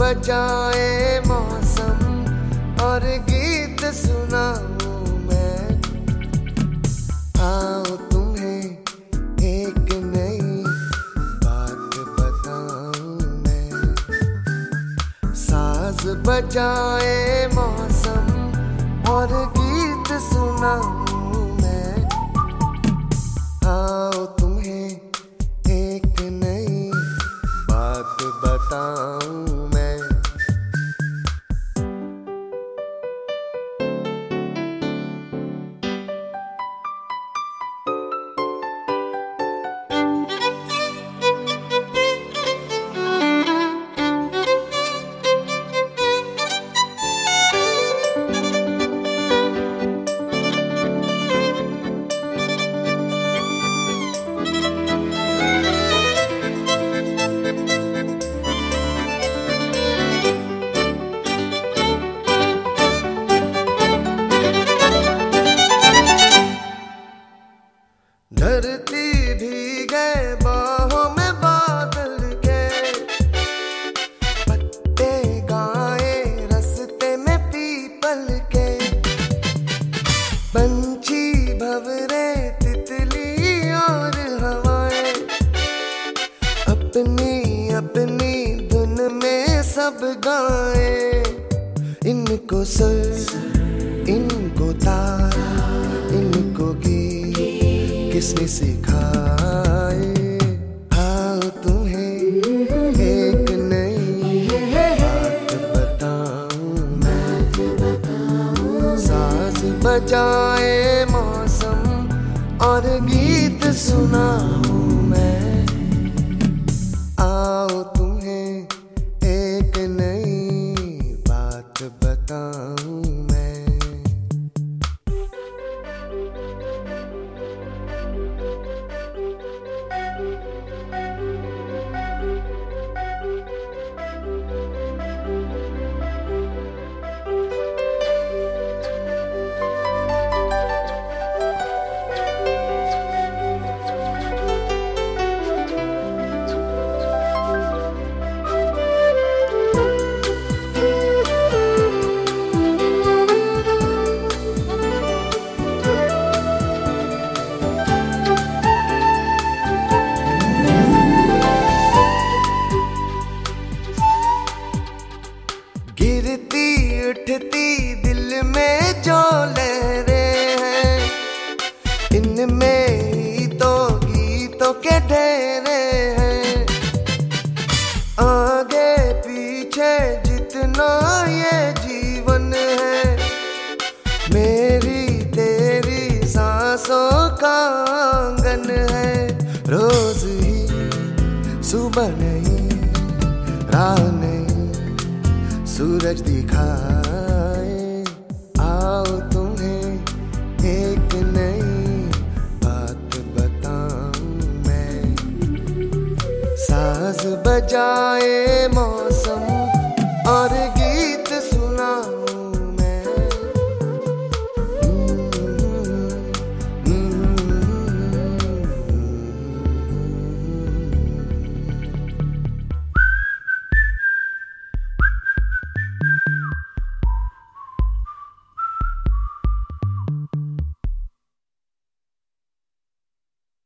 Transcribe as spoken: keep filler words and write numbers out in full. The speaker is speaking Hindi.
बजाए मौसम और गीत सुनाऊं मैं। आओ तुम्हें एक नई बात बताऊं मैं। साज बजाए मौसम और गीत सुनाऊं मैं। आओ तुम्हें एक नई बात बताऊं मैं। धरती भीगे बाहों में बादल के, पत्ते गाए रस्ते में पीपल के। पंछी भंवरे तितली और हवाएं, अपनी अपनी धुन में सब गाए। इनको सुर, इनको तार, इनको गीत किसने सिखाए। आओ तुम्हें एक नई बात बताऊं मैं। साज बजाए मौसम और गीत सुनाऊं मैं। आओ तुम्हें एक नई बात बताऊं मैं। गिरती उठती दिल में जो लहरें हैं, इनमें ही तो गीतों के ढेरे हैं। आगे पीछे जितना ये जीवन है, मेरी तेरी सांसों का आंगन है। रोज ही सुबह नहीं, राह नहीं, सूरज दिखाए। आओ तुम्हें एक नई बात बताऊं मैं। साज बजाए